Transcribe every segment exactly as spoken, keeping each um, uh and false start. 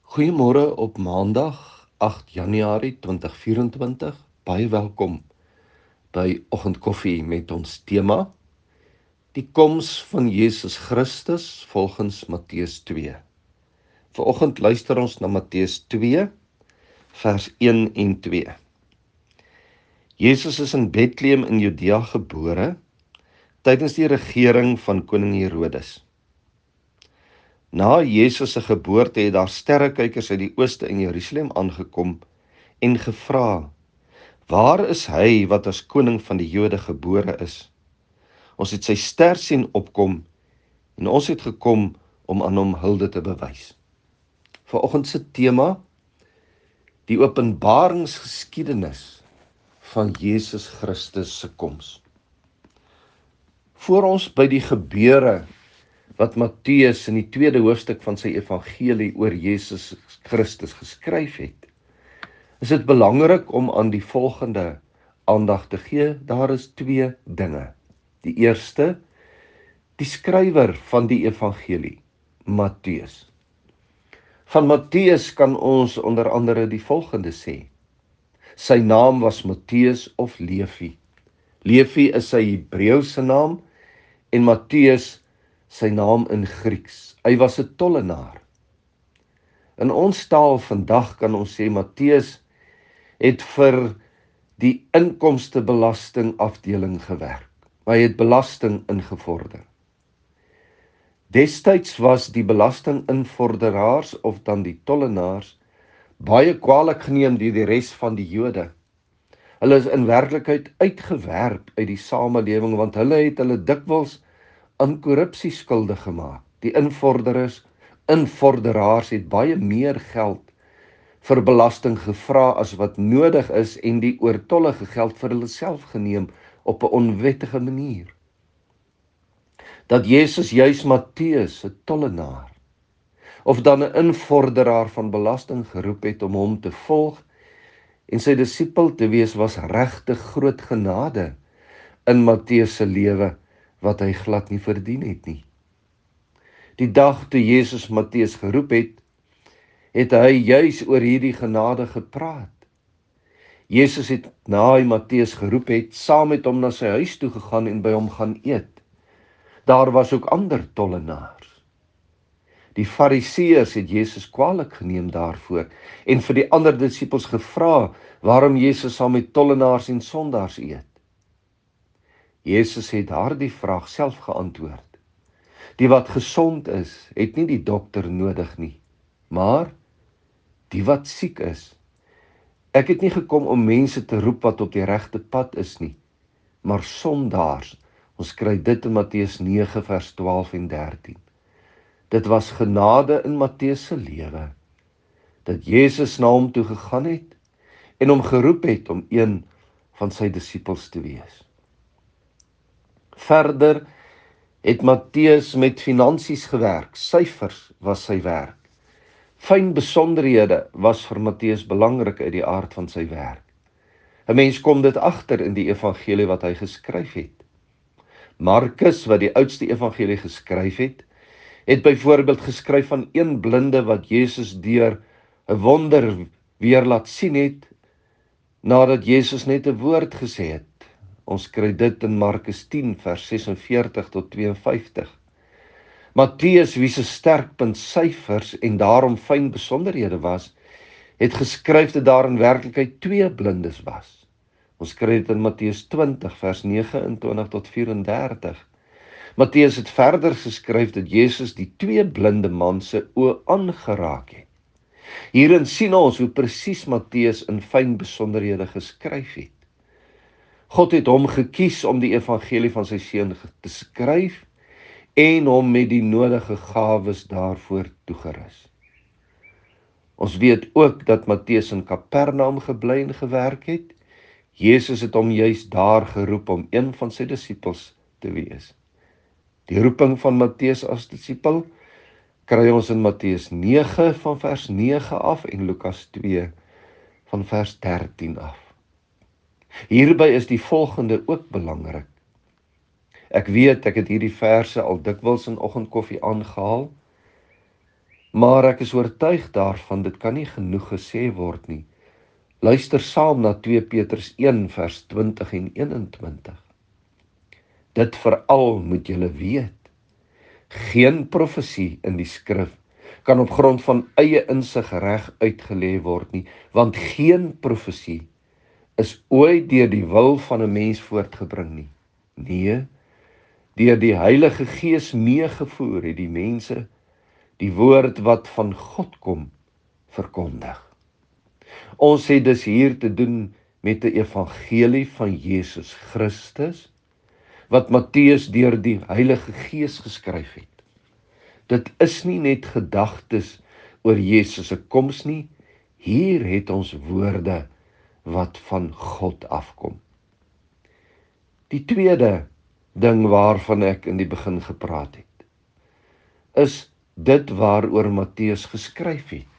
Goeiemôre op Maandag, agt Januarie twintig vyf-en-twintig. Baie welkom by Oggendkoffie met ons tema: die koms van Jesus Christus volgens Matteus twee. Vanoggend luister ons na Matteus twee, vers een en twee. Jesus is in Bethlehem in Judea gebore tydens die regering van koning Herodes. Na Jesus se geboorte het daar sterrekykers uit die ooste in Jerusalem aangekom en gevra: "Waar is hy wat as koning van die Jode gebore is? Ons het sy ster sien opkom en ons het gekom om aan hom hulde te bewys." Vanoggend se tema: die openbaringsgeskiedenis van Jesus Christus se koms. Voor ons by die gebeure wat Matteus in die tweede hoofstuk van sy evangelie oor Jesus Christus geskryf het, is dit belangrik om aan die volgende aandag te gee. Daar is twee dinge. Die eerste, die skrywer van die evangelie, Matteus. Van Matteus kan ons onder andere die volgende sê. Sy naam was Matteus of Levi. Levi is sy Hebreëse naam en Matteus sy naam in Grieks. Hy was 'n tollenaar. In ons taal vandag kan ons sê Matteus het vir die inkomstebelasting afdeling gewerk. Hy het belasting ingevorder. Destyds was die belastinginvorderaars of dan die tollenaars baie kwaadlik geneem deur die res van die Jode. Hulle is in werklikheid uitgewerp uit die samelewing want hulle het hulle dikwels aan korrupsie skuldig gemaak. Die invorderers, invorderaars het baie meer geld vir belasting gevra as wat nodig is en die oortollige geld vir hulle self geneem op 'n onwettige manier. Dat Jesus juis Matteus, 'n tollenaar, of dan 'n invorderaar van belasting geroep het om hom te volg en sy disipel te wees, was regtig groot genade in Matteus se lewe, wat hy glad nie verdien het nie. Die dag toe Jesus Matteus geroep het, het hy juis oor hierdie genade gepraat. Jesus het na hy Matteus geroep het, saam met hom na sy huis toe gegaan en by hom gaan eet. Daar was ook ander tollenaars. Die Fariseërs het Jesus kwaadlik geneem daarvoor en vir die ander disippels gevra waarom Jesus saam met tollenaars en sondaars eet. Jesus het daardie vraag self geantwoord. Die wat gesond is, het nie die dokter nodig nie, maar die wat siek is. Ek het nie gekom om mense te roep wat op die regte pad is nie, maar sondaars. Ons kry dit in Matteus nege vers twaalf en dertien. Dit was genade in Matteus se lewe, dat Jesus na hom toe gegaan het en hom geroep het om een van sy disippels te wees. Verder het Matteus met finansies gewerk, syfers was sy werk. Fyn besonderhede was vir Matteus belangrik uit die aard van sy werk. 'n Mens kom dit agter in die evangelie wat hy geskryf het. Markus, wat die oudste evangelie geskryf het, het byvoorbeeld geskryf van een blinde wat Jesus deur 'n wonder weer laat sien het, nadat Jesus net 'n woord gesê het. Ons kry dit in Markus tien vers sesenveertig tot tweeënvyftig. Matteus, wie se sterkpunt syfers en daarom fyn besonderhede was, het geskryf dat daar in werklikheid twee blindes was. Ons kry dit in Matteus twintig vers negenentwintig tot vyf-en-dertig. Matteus het verder geskryf dat Jesus die twee blinde man se oë aangeraak het. Hierin sien ons hoe presies Matteus in fyn besonderhede geskryf het. God het hom gekies om die evangelie van sy seun te skryf en hom met die nodige gawes daarvoor toegerus. Ons weet ook dat Matteus in Kapernaum gebly en gewerk het. Jesus het hom juis daar geroep om een van sy disippels te wees. Die roeping van Matteus as disipel kry ons in Matteus nege van vers nege af en Lukas twee van vers dertien af. Hierby is die volgende ook belangrik. Ek weet, ek het hierdie verse al dikwels in oggendkoffie aangehaal. Maar ek is oortuig daarvan, dit kan nie genoeg gesê word nie. Luister saam na twee Petrus een vers twintig en eenentwintig. Dit veral moet julle weet. Geen profesie in die skrif kan op grond van eie insig reg uitgelê word nie, want geen profesie is ooit deur die wil van 'n mens voortgebring nie. Nee, deur die Heilige Gees meegevoer het die mense die woord wat van God kom verkondig. Ons het dus hier te doen met die evangelie van Jesus Christus, wat Matteus deur die Heilige Gees geskryf het. Dit is nie net gedagtes oor Jesus se koms nie, hier het ons woorde wat van God afkom. Die tweede ding waarvan ek in die begin gepraat het, is dit waaroor Matteus geskryf het.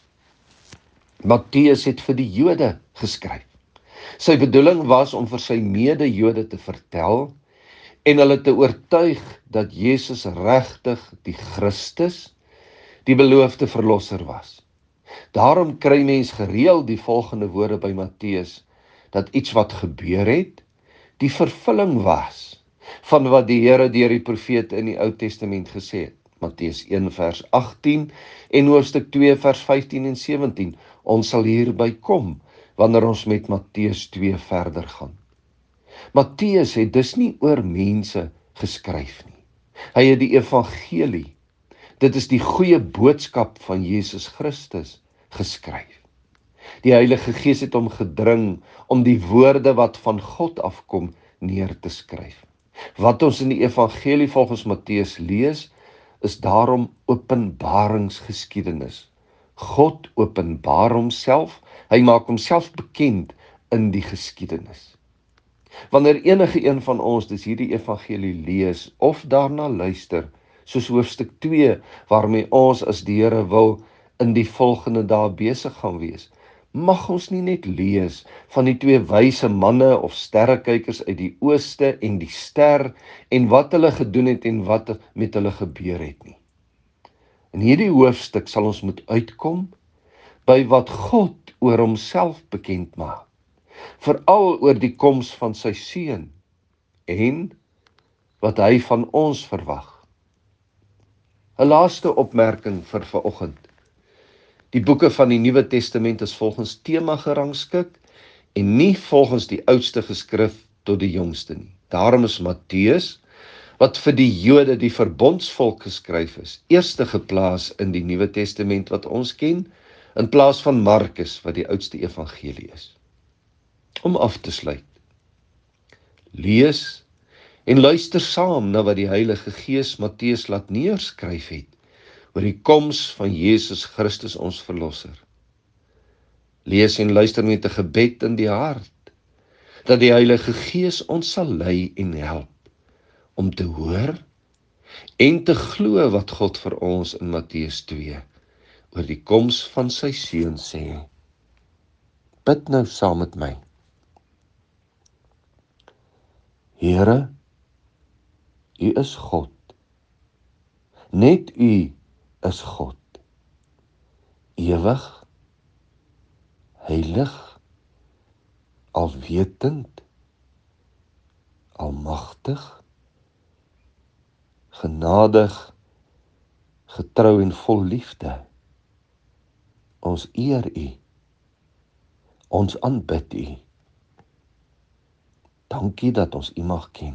Matteus het vir die Jode geskryf. Sy bedoeling was om vir sy mede-Jode te vertel en hulle te oortuig dat Jesus regtig die Christus, die beloofde verlosser was. Daarom kry mens gereeld die volgende woorde by Matteus, dat iets wat gebeur het, die vervulling was van wat die Here deur die profete in die Ou Testament gesê het. Matteus een vers agttien en hoofstuk twee vers vyftien en sewentien. Ons sal hierby kom wanneer ons met Matteus twee verder gaan. Matteus het dus nie oor mense geskryf nie. Hy het die evangelie, dit is die goeie boodskap van Jesus Christus, geskryf. Die Heilige Gees het hom gedring om die woorde wat van God afkom neer te skryf. Wat ons in die evangelie volgens Matteus lees, is daarom openbaringsgeskiedenis. God openbaar homself, hy maak homself bekend in die geskiedenis. Wanneer enige een van ons dus hierdie evangelie lees of daarna luister, soos hoofstuk twee, waarmee ons as die Here wil in die volgende dae besig gaan wees, mag ons nie net lees van die twee wyse manne of sterrekykers uit die ooste en die ster en wat hulle gedoen het en wat met hulle gebeur het nie. In hierdie hoofstuk sal ons moet uitkom by wat God oor homself bekend maak, veral oor die koms van sy seun en wat hy van ons verwag. 'n Laaste opmerking vir vanoggend. Die boeke van die Nuwe Testament is volgens tema gerangskik en nie volgens die oudste geskrif tot die jongste nie. Daarom is Matteus, wat vir die Jode die verbondsvolk geskryf is, eerste geplaas in die Nuwe Testament wat ons ken, in plaas van Markus wat die oudste evangelie is. Om af te sluit, lees en luister saam na wat die Heilige Gees Matteus laat neerskryf het oor die koms van Jesus Christus ons verlosser. Lees en luister met 'n gebed in die hart, dat die Heilige Gees ons sal lei en help om te hoor en te glo wat God vir ons in Matteus twee oor die koms van sy seun sê. Bid nou saam met my. Here, U is God. Net U is God. Ewig, heilig, alwetend, almagtig, genadig, getrou en vol liefde. Ons eer U. Ons aanbid U. Dankie dat ons U mag ken.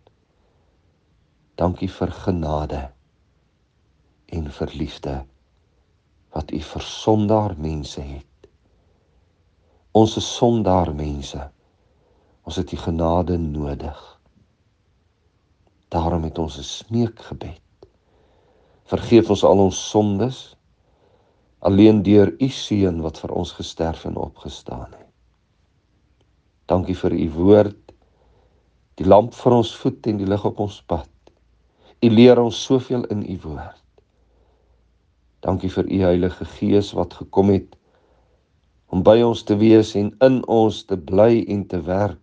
Dankie vir genade en vir liefde wat U vir sondaar mense het. Ons is sondaar mense. Ons het U genade nodig. Daarom het ons 'n smeekgebed. Vergeef ons al ons sondes, alleen deur U seun wat vir ons gesterf en opgestaan het. Dankie vir U woord, die lamp vir ons voet en die lig op ons pad. U leer ons soveel in U woord. Dankie vir U Heilige Gees wat gekom het om by ons te wees en in ons te bly en te werk.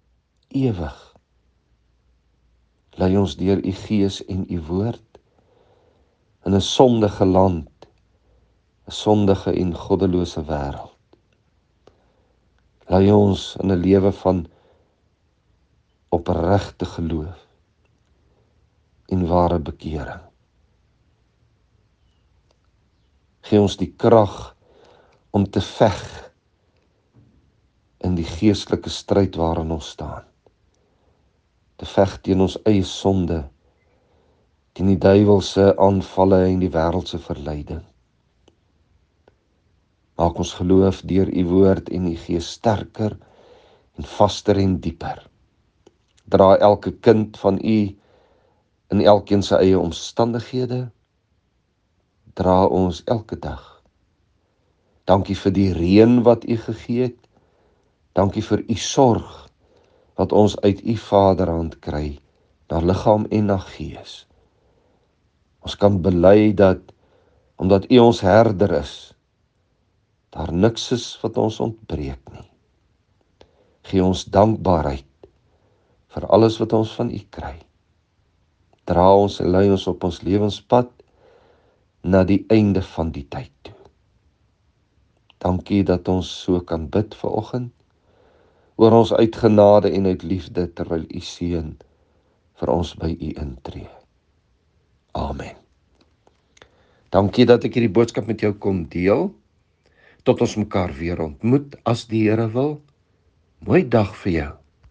Ewig lei ons deur U Gees en U woord in 'n sondige land, 'n sondige en goddelose wêreld. Lei ons in 'n lewe van opregte geloof en ware bekering. Gee ons die krag om te veg in die geestelike stryd waarin ons staan. Te veg teen ons eie sonde, teen die duiwelse aanvalle en die wêreldse verleiding. Maak ons geloof deur u woord en u gees sterker en vaster en dieper. Dra elke kind van u in elkeen se eie omstandighede. Dra ons elke dag. Dankie vir die reën wat u gegee het. Dankie vir u sorg wat ons uit u Vaderhand kry, na liggaam en na gees. Ons kan bely dat, omdat u ons herder is, daar niks is wat ons ontbreek nie. Gee ons dankbaarheid vir alles wat ons van u kry. Dra ons en lei ons op ons lewenspad na die einde van die tyd toe. Dankie dat ons so kan bid vanoggend, oor ons uit genade en uit liefde, terwyl u seun vir ons by u intree. Amen. Dankie dat ek hierdie boodskap met jou kon deel. Tot ons mekaar weer ontmoet, as die Here wil. Mooi dag vir jou.